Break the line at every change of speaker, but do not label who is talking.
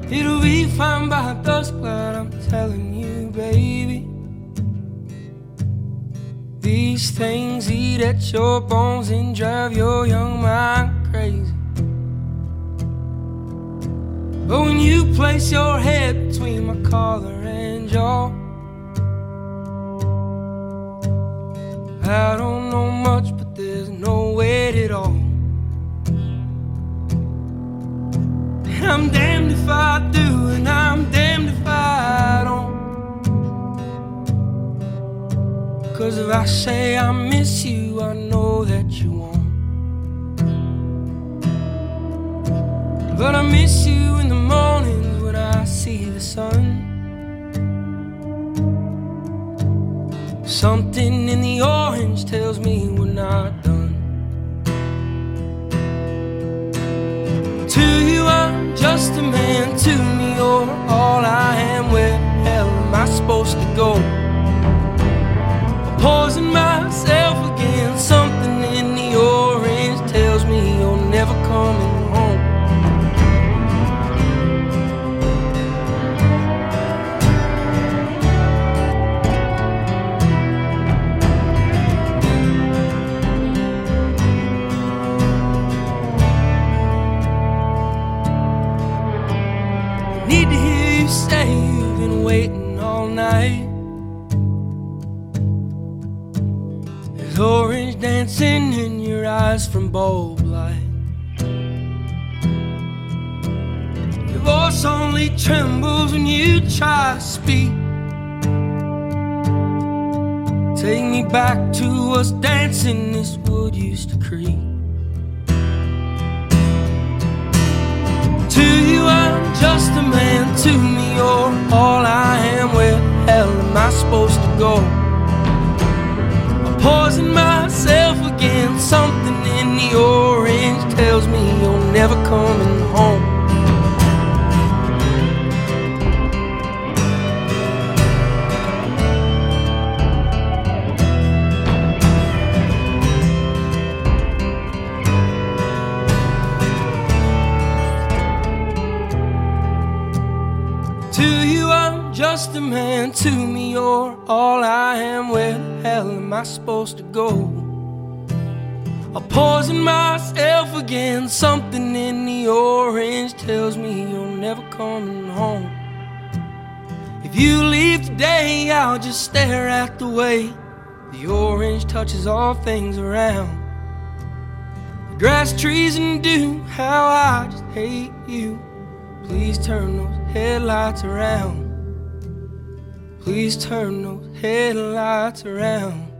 It'll be fine by dusk, but I'm telling you, baby, these things eat at your bones and drive your young mind crazy. But when you place your head between my collar and jaw, I don't know much, but there's no weight at all. And I'm damned if I do, and I'm damned if I don't. 'Cause if I say I miss you, I know that you won't. But I miss you in the mornings when I see the sun. Something in the orange tells me we're not done. To you I'm just a man, to me you're all I am. Where the hell am I supposed to go? I'm poisoning myself again. Something in the orange tells me you're never coming home. Need to hear you say you've been waiting all night. There's orange dancing in your eyes from bulb light. Your voice only trembles when you try to speak. Take me back to us dancing this wood used to creak. To you I'm just a man, to me you're all I am. Where the hell am I supposed to go? I poison myself again. Something in the orange tells me you're never coming home. To you I'm just a man, to me you're all I am. Where the hell am I supposed to go? I poison myself again. Something in the orange tells me you're never coming home. If you leave today, I'll just stare at the way the orange touches all things around. The grass, trees, and dew, how I just hate you. Please turn those headlights around. Please turn those headlights around.